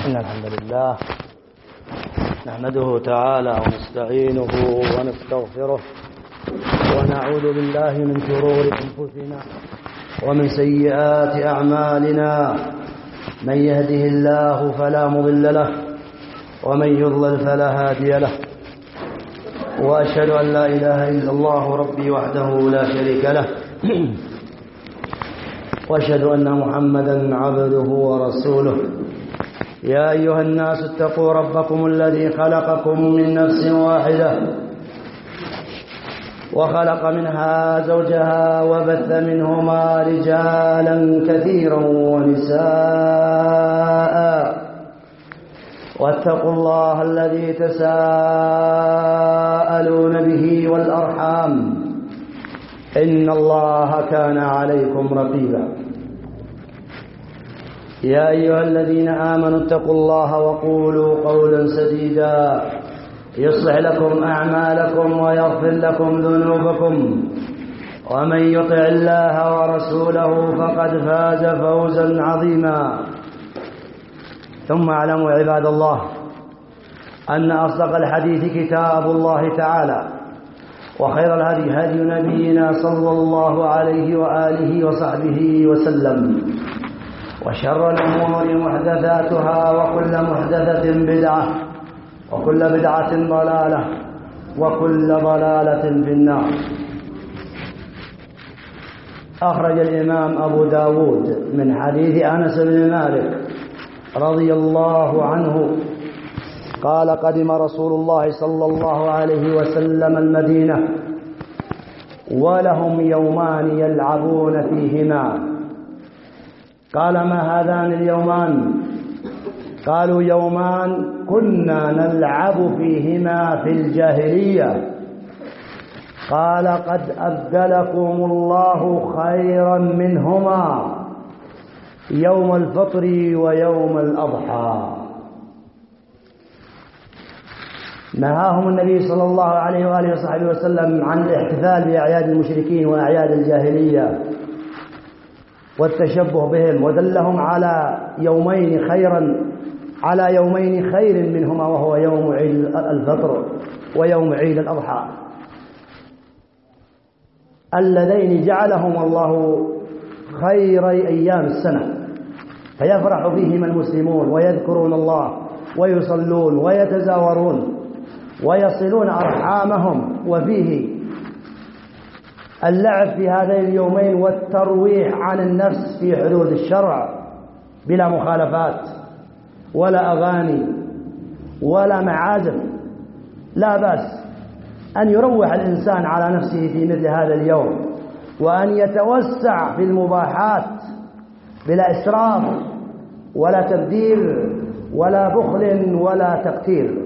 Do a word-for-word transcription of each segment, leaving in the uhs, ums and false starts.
إن الحمد لله نحمده تعالى ونستعينه ونستغفره ونعوذ بالله من شرور أنفسنا ومن سيئات أعمالنا. من يهده الله فلا مضل له ومن يضلل فلا هادي له، وأشهد أن لا إله إلا الله ربي وحده لا شريك له، وأشهد أن محمدا عبده ورسوله. يا أيها الناس اتقوا ربكم الذي خلقكم من نفس واحدة وخلق منها زوجها وبث منهما رجالا كثيرا ونساء، واتقوا الله الذي تساءلون به والأرحام إن الله كان عليكم رقيبا. يا أيها الذين آمنوا اتقوا الله وقولوا قولا سديدا يصلح لكم أعمالكم ويغفر لكم ذنوبكم، ومن يطع الله ورسوله فقد فاز فوزا عظيما. ثم اعلموا عباد الله أن أصدق الحديث كتاب الله تعالى، وخير الهدي هدي نبينا صلى الله عليه وآله وصحبه وسلم، وشر الأمور محدثاتها وكل محدثة بدعة وكل بدعة ضلالة وكل ضلالة في النار. أخرج الإمام أبو داود من حديث أنس بن مالك رضي الله عنه قال: قدم رسول الله صلى الله عليه وسلم المدينة ولهم يومان يلعبون فيهما. قال: ما هذان اليومان؟ قالوا: يومان كنا نلعب فيهما في الجاهلية. قال: قد أبدلكم الله خيرا منهما يوم الفطر ويوم الأضحى. نهاهم النبي صلى الله عليه وآله وصحبه وسلم عن الاحتفال بأعياد المشركين وأعياد الجاهلية والتشبه بهم، ودلهم على يومين خيرا على يومين خير منهما، وهو يوم عيد الفطر ويوم عيد الأضحى، اللذين جعلهم الله خير أيام السنة، فيفرح فيهما المسلمون ويذكرون الله ويصلون ويتزاورون ويصلون أرحامهم. وفيه اللعب في هذين اليومين والترويح عن النفس في حدود الشرع بلا مخالفات ولا أغاني ولا معازف. لا بأس أن يروح الإنسان على نفسه في مثل هذا اليوم، وأن يتوسع في المباحات بلا إسراف ولا تبذير ولا بخل ولا تقتير.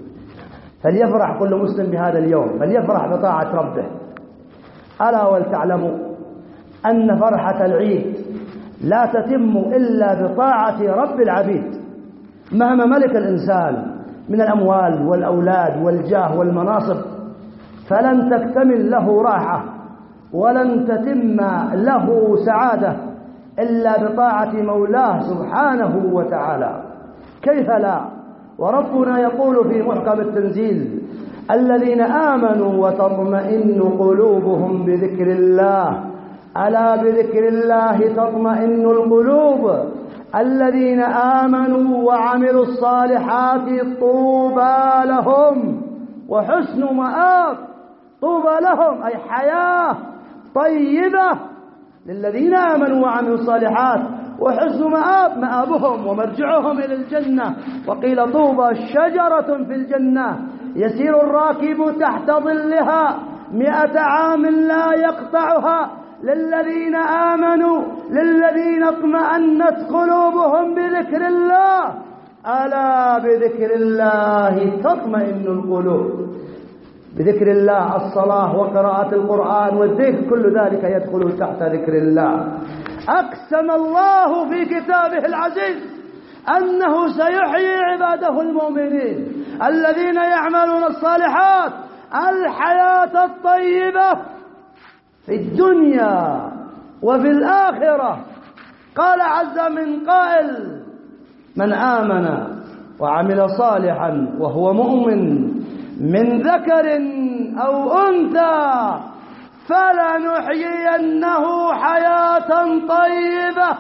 فليفرح كل مسلم بهذا اليوم، فليفرح بطاعة ربه. ألا ولتعلموا أن فرحة العيد لا تتم إلا بطاعة رب العبيد. مهما ملك الإنسان من الأموال والأولاد والجاه والمناصب، فلن تكتمل له راحة ولن تتم له سعادة إلا بطاعة مولاه سبحانه وتعالى. كيف لا؟ وربنا يقول في محكم التنزيل: الذين آمنوا وتطمئن قلوبهم بذكر الله، ألا بذكر الله تطمئن القلوب. الذين آمنوا وعملوا الصالحات طوبى لهم وحسن مآب. طوبى لهم أي حياة طيبة للذين آمنوا وعملوا الصالحات، وحسن مآب مآبهم ومرجعهم إلى الجنة. وقيل: طوبى شجرة في الجنة يسير الراكب تحت ظلها مئة عام لا يقطعها، للذين آمنوا للذين اطمأنت قلوبهم بذكر الله، ألا بذكر الله تطمئن القلوب. بذكر الله الصلاة وقراءة القرآن والذكر، كل ذلك يدخل تحت ذكر الله. أقسم الله في كتابه العزيز أنه سيحيي عباده المؤمنين الذين يعملون الصالحات الحياة الطيبة في الدنيا وفي الآخرة. قال عز من قائل: من آمن وعمل صالحا وهو مؤمن من ذكر أو أنثى فلنحيينه حياة طيبة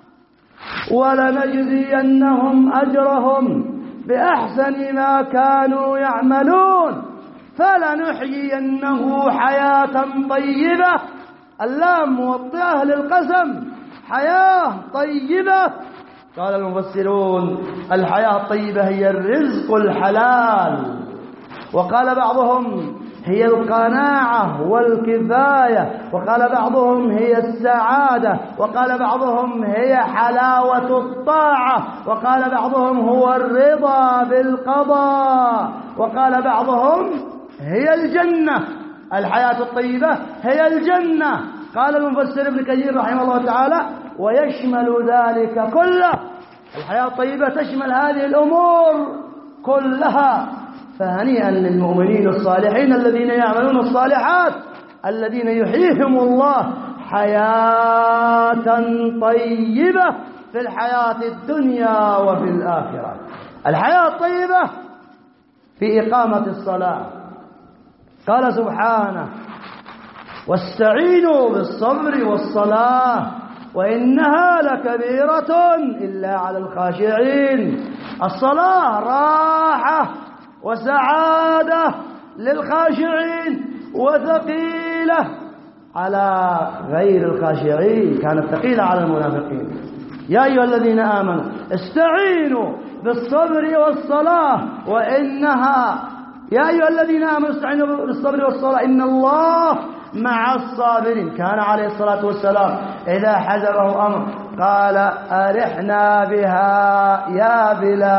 ولنجزينهم أجرهم بأحسن ما كانوا يعملون. فلنحيينه حياة طيبة، اللام موطئة للقسم، حياة طيبة. قال المفسرون الحياة الطيبة هي الرزق الحلال، وقال بعضهم هي القناعة والكفاية، وقال بعضهم هي السعادة، وقال بعضهم هي حلاوة الطاعة، وقال بعضهم هو الرضا بالقضاء، وقال بعضهم هي الجنة. الحياة الطيبة هي الجنة. قال المفسر ابن كثير رحمه الله تعالى ويشمل ذلك كله. الحياة الطيبة تشمل هذه الأمور كلها. فهنيئا للمؤمنين الصالحين الذين يعملون الصالحات الذين يحييهم الله حياة طيبة في الحياة الدنيا وفي الآخرة. الحياة الطيبة في إقامة الصلاة. قال سبحانه واستعينوا بالصبر والصلاة وإنها لكبيرة إلا على الخاشعين. الصلاة راحة وسعادة للخاشعين وثقيلة على غير الخاشعين، كانت ثقيلة على المنافقين. يا أيها الذين آمنوا استعينوا بالصبر والصلاة وإنها يا أيها الذين آمنوا استعينوا بالصبر والصلاة إن الله مع الصابرين. كان عليه الصلاة والسلام إذا حزبه أمر قال أرحنا بها يا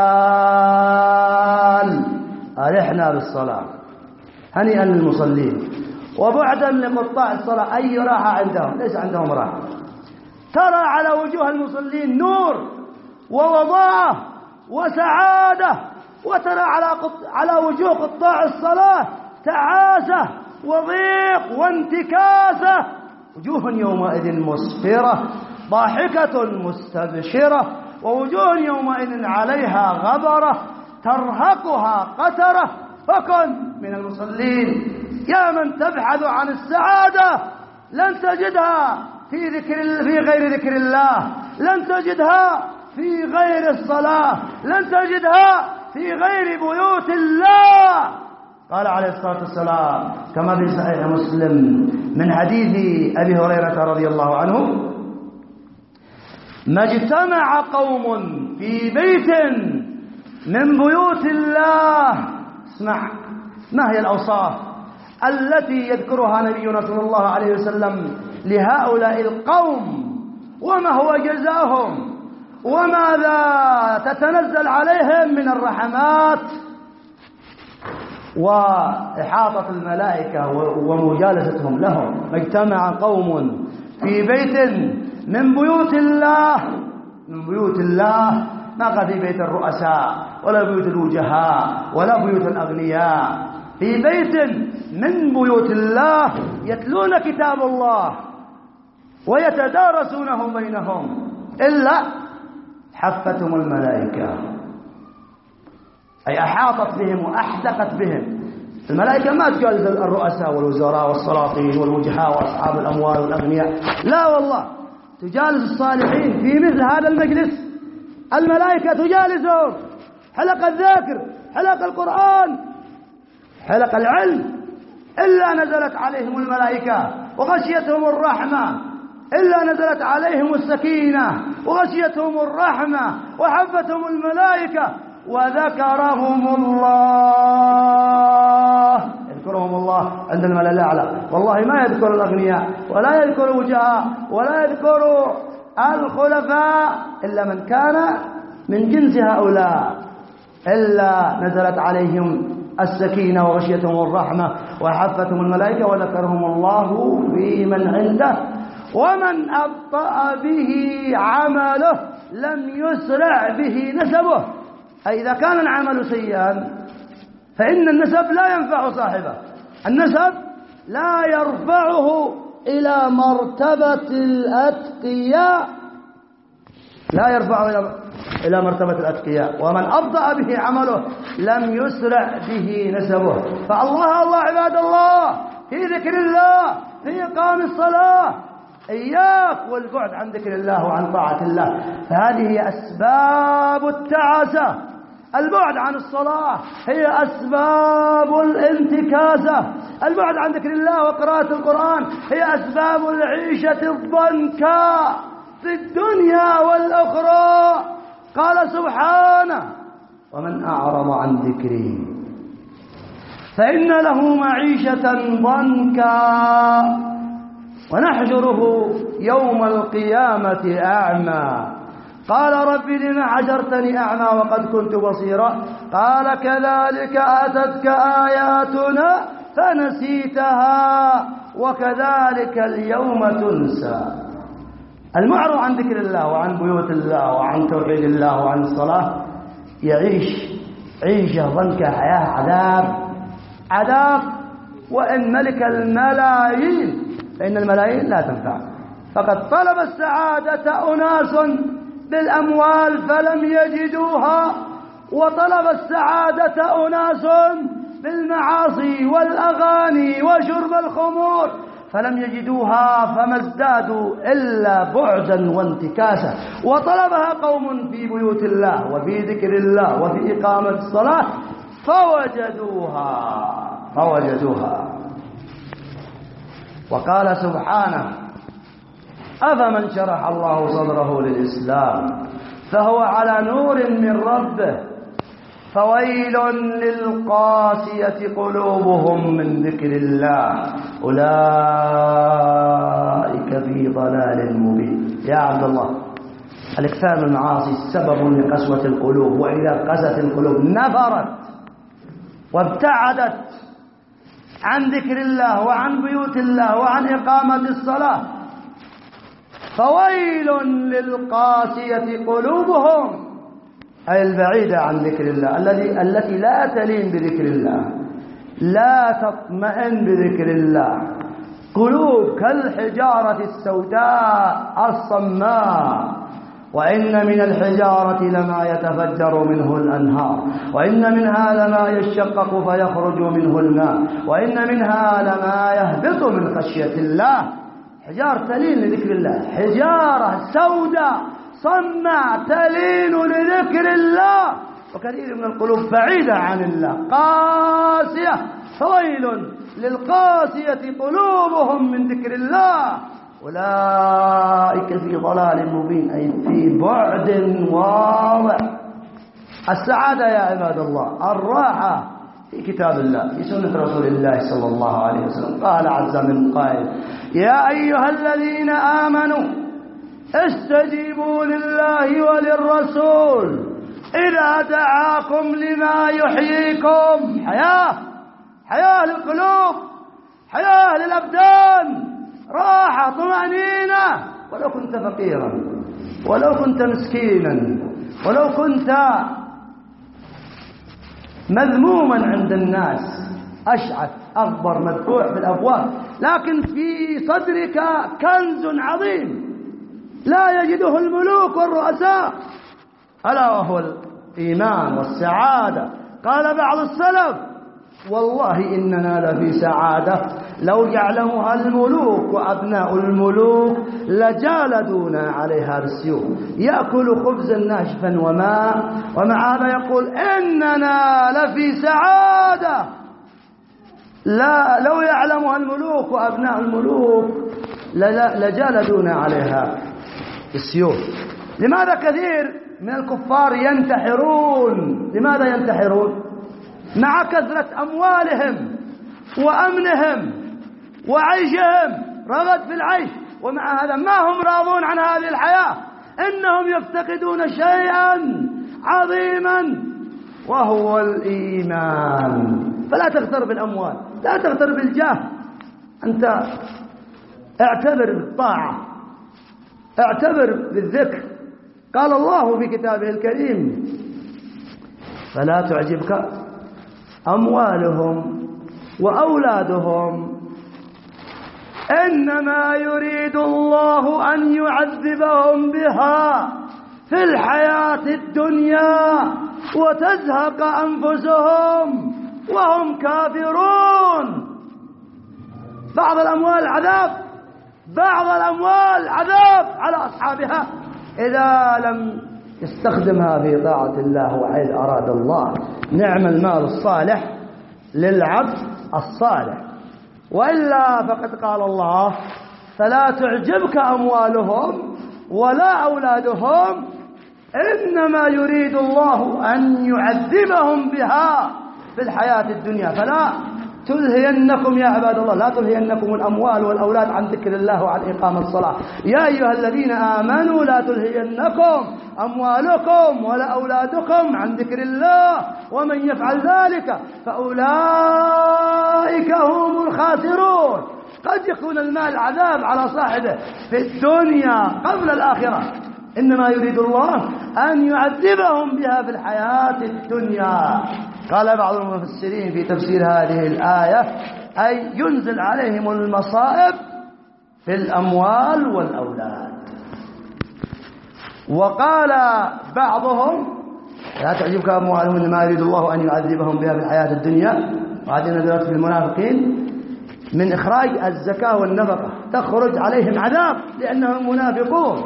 بلال، أرحنا بالصلاة. هنيئا للمصلين وبعدا لقطاع الصلاة. أي راحة عندهم؟ ليس عندهم راحة. ترى على وجوه المصلين نور ووضاءة وسعادة، وترى على على وجوه قطاع الصلاة تعاسة وضيق وانتكاسة. وجوه يومئذ مسفرة ضاحكة مستبشرة، ووجوه يومئذ عليها غبرة ترهقها قترة. فكن من المصلين يا من تبحث عن السعادة لن تجدها في ذكر في غير ذكر الله، لن تجدها في غير الصلاة، لن تجدها في غير بيوت الله. قال عليه الصلاة والسلام كما في صحيح مسلم من حديث أبي هريرة رضي الله عنه ما اجتمع قوم في بيت من بيوت الله. اسمع ما هي الأوصاف التي يذكرها نبينا صلى الله عليه وسلم لهؤلاء القوم، وما هو جزاؤهم، وماذا تتنزل عليهم من الرحمات وإحاطة الملائكة ومجالستهم لهم. اجتمع قوم في بيت من بيوت الله، من بيوت الله، ما قد في بيت الرؤساء ولا بيوت الوجهاء ولا بيوت الأغنياء، في بيت من بيوت الله يتلون كتاب الله ويتدارسونه بينهم إلا حفتهم الملائكة، أي أحاطت بهم وأحدقت بهم. الملائكة ما تجالس الرؤساء والوزراء والسلاطين والوجهاء وأصحاب الأموال والأغنياء، لا والله، تجالس الصالحين في مثل هذا المجلس. الملائكة تجالسهم، حلق الذاكر، حلق القرآن، حلق العلم، إلا نزلت عليهم الملائكة وغشيتهم الرحمة، إلا نزلت عليهم السكينة وغشيتهم الرحمة وحفتهم الملائكة وذكرهم الله. يذكرهم الله عند الملأ الأعلى. والله ما يذكر الأغنياء ولا يذكر الوجهاء ولا يذكر الخلفاء إلا من كان من جنس هؤلاء، إلا نزلت عليهم السكينة وغشيتهم الرحمة وحفتهم الملائكة وذكرهم الله في من عنده. ومن أبطأ به عمله لم يسرع به نسبه. أي إذا كان العمل سيئا فإن النسب لا ينفع صاحبه، النسب لا يرفعه إلى مرتبة الأتقياء، لا يرفعه إلى إلى مرتبة الأتقياء، ومن أبطأ به عمله لم يسرع به نسبه. فالله الله عباد الله في ذكر الله، في إقام الصلاة، إياك والبعد عن ذكر الله وعن طاعة الله. فهذه هي أسباب التعاسة. البعد عن الصلاة هي أسباب الانتكاسة. البعد عن ذكر الله وقراءة القرآن هي أسباب العيشة الضنكاء في الدنيا والأخرى. قال سبحانه: ومن أعرض عن ذكري فإن له معيشة ضنكا ونحشره يوم القيامة أعمى. قال: رب لم حشرتني أعمى وقد كنت بصيرا. قال: كذلك أتتك آياتنا فنسيتها وكذلك اليوم تنسى. المعرض عن ذكر الله وعن بيوت الله وعن توحيد الله وعن الصلاة يعيش عيشة ضنكة، حياة عذاب عذاب. وإن ملك الملايين فإن الملايين لا تنفع. فقد طلب السعادة أناس بالأموال فلم يجدوها، وطلب السعادة أناس بالمعاصي والأغاني وشرب الخمور فلم يجدوها، فما ازدادوا إلا بعدا وانتكاسا. وطلبها قوم في بيوت الله وفي ذكر الله وفي إقامة الصلاة فوجدوها فوجدوها وقال سبحانه: أفمن شرح الله صدره للإسلام فهو على نور من ربه فويل للقاسية قلوبهم من ذكر الله أولئك في ضلال مبين. يا عبد الله، الإكثار من المعاصي سبب لقسوة القلوب، وإذا قست القلوب نفرت وابتعدت عن ذكر الله وعن بيوت الله وعن إقامة الصلاة. فويل للقاسية قلوبهم، أي البعيدة عن ذكر الله، الذي التي لا تلين بذكر الله، لا تطمئن بذكر الله. قلوب كالحجارة السوداء الصماء. وإن من الحجارة لما يتفجر منه الأنهار، وإن منها لما يشقق فيخرج منه الماء، وإن منها لما يهبط من خشية الله. حجارة تلين لذكر الله، حجارة سوداء صماء تلين لذكر الله. وكثير من القلوب بعيدة عن الله قاسية. فويل للقاسية قلوبهم من ذكر الله أولئك في ضلال مبين، أي في بعد واضح. السعادة يا عباد الله، الراحة في كتاب الله، في سنة رسول الله صلى الله عليه وسلم. قال عز من قائل: يا أيها الذين آمنوا استجيبوا لله وللرسول إذا دعاكم لما يحييكم. حياة حياة للقلوب، حياة للأبدان، راحة، طمأنينة. ولو كنت فقيرا، ولو كنت مسكينا، ولو كنت مذموما عند الناس، أشعث أغبر مدفوع في الأبواب، لكن في صدرك كنز عظيم لا يجده الملوك والرؤساء، ألا وهو الإيمان والسعادة. قال بعض السلف: والله إننا لفي سعادة لو يعلمها الملوك وأبناء الملوك لجالدونا عليها بالسيوف. يأكل خبزا ناشفا وماء، ومع هذا يقول: إننا لفي سعادة لا لو يعلمها الملوك وأبناء الملوك لجالدونا عليها بالسيوف. لماذا كثير من الكفار ينتحرون؟ لماذا ينتحرون؟ مع كثرة أموالهم وأمنهم وعيشهم، رغد في العيش، ومع هذا ما هم راضون عن هذه الحياة. إنهم يفتقدون شيئا عظيما وهو الإيمان. فلا تغتر بالأموال، لا تغتر بالجاه، أنت اعتبر بالطاعة، اعتبر بالذكر. قال الله في كتابه الكريم: فلا تعجبك أموالهم وأولادهم إنما يريد الله أن يعذبهم بها في الحياة الدنيا وتزهق أنفسهم وهم كافرون. بعض الأموال عذاب، بعض الأموال عذاب على أصحابها إذا لم يستخدمها في طاعة الله وحيث أراد الله. نعم المال الصالح للعبد الصالح، وإلا فقد قال الله: فلا تعجبك أموالهم ولا أولادهم إنما يريد الله أن يعذبهم بها في الحياة الدنيا. فلا تلهينكم يا عباد الله، لا تلهينكم الأموال والأولاد عن ذكر الله وعن إقام الصلاة. يا أيها الذين آمنوا لا تلهينكم أموالكم ولا أولادكم عن ذكر الله ومن يفعل ذلك فأولئك هم الخاسرون. قد يكون المال عذاب على صاحبه في الدنيا قبل الآخرة، إنما يريد الله أن يعذبهم بها في الحياة الدنيا. قال بعض المفسرين في تفسير هذه الآية: أي ينزل عليهم المصائب في الأموال والأولاد. وقال بعضهم: لا تعجبك أموالهم إنما يريد الله أن يعذبهم بها في الحياة الدنيا. وهذه نزلت في المنافقين من إخراج الزكاة والنفقة، تخرج عليهم عذاب لأنهم منافقون.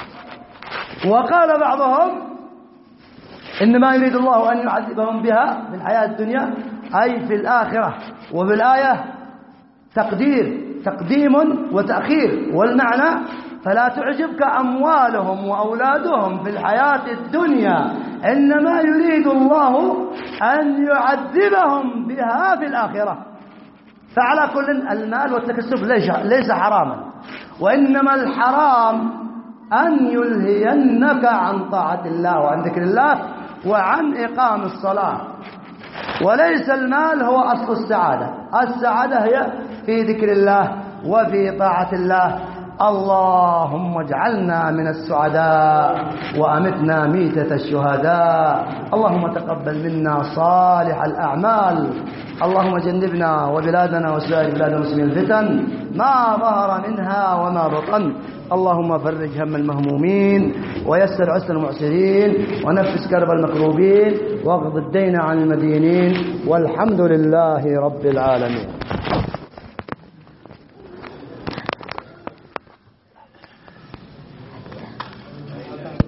وقال بعضهم: إنما يريد الله أن يعذبهم بها في الحياة الدنيا أي في الآخرة. وبالآية تقدير تقديم وتأخير، والمعنى: فلا تعجبك أموالهم وأولادهم في الحياة الدنيا إنما يريد الله أن يعذبهم بها في الآخرة. فعلى كل المال والتكسب ليس حراما، وإنما الحرام أن يلهينك عن طاعة الله وعن ذكر الله وعن إقام الصلاة. وليس المال هو أصل السعادة، السعادة هي في ذكر الله وفي طاعة الله. اللهم اجعلنا من السعداء وأمتنا ميتة الشهداء. اللهم تقبل منا صالح الأعمال. اللهم جنبنا وبلادنا وسائر بلاد المسلمين الفتن ما ظهر منها وما بطن. اللهم فرج هم المهمومين ويسر عسر المعسرين ونفس كرب المكروبين واقض الدين عن المدينين، والحمد لله رب العالمين.